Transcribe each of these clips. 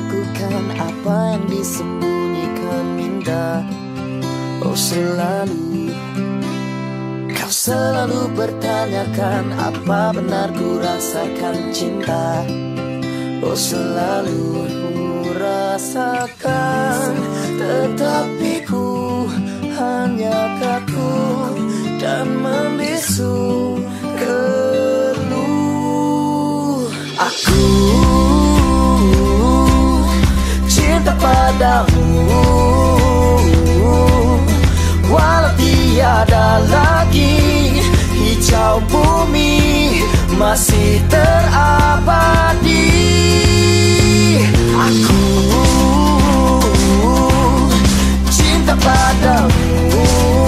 lakukan apa yang disembunyikan minda. Oh selalu, kau selalu bertanyakan apa benar ku rasakan cinta. Oh selalu rasakan, tetapi ku hanya kaku dan membisu keluh. Aku cinta padamu, walau tiada lagi hijau bumi masih terabadi. Aku cinta padamu,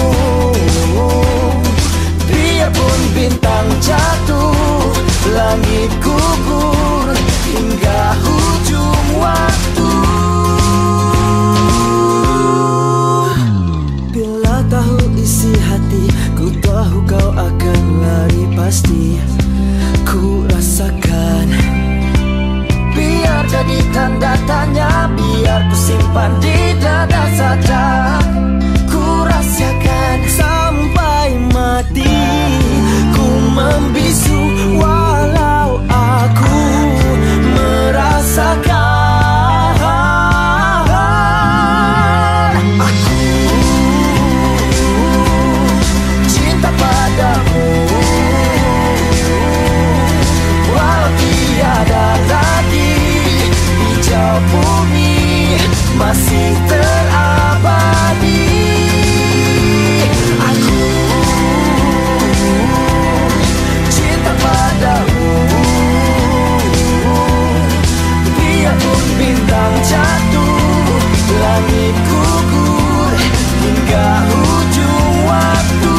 biarpun bintang jatuh, langit gugur hingga ujung waktu. Bila tahu isi hati, ku tahu kau akan lari pasti. Ku rasakan, biar jadi tanda tanya, biar ku simpan di dada saja. Ku rasakan sampai mati, ku membisu walau aku merasakan. Aku cinta padamu, walau tiada lagi hijau bumi masih terabadi. Aku cinta padamu, biarpun bintang jatuh, langit gugur hingga ujung waktu.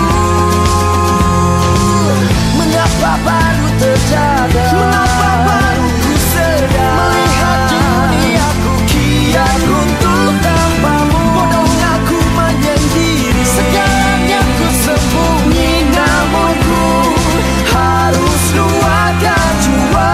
Mengapa baru terjaga? Mengapa baru ku sedar melihat duniaku kian runtuh tanpamu? Bodohnya ku menyendiri, segalanya ku sembunyi, namun ku harus luahkan jua.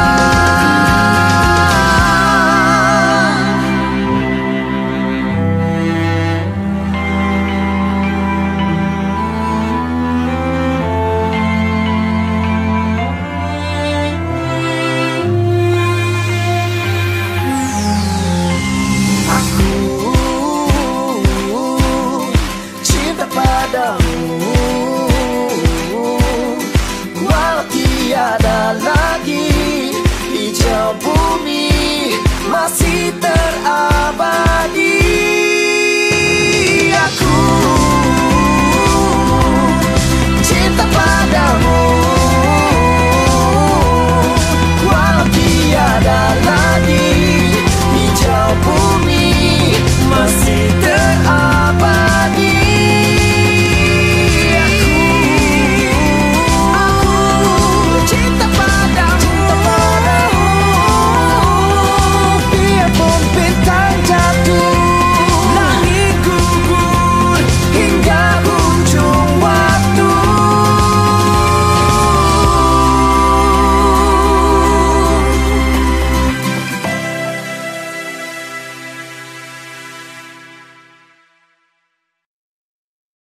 Cinta padamu, walau tiada lagi hijau bumi masih terabadi.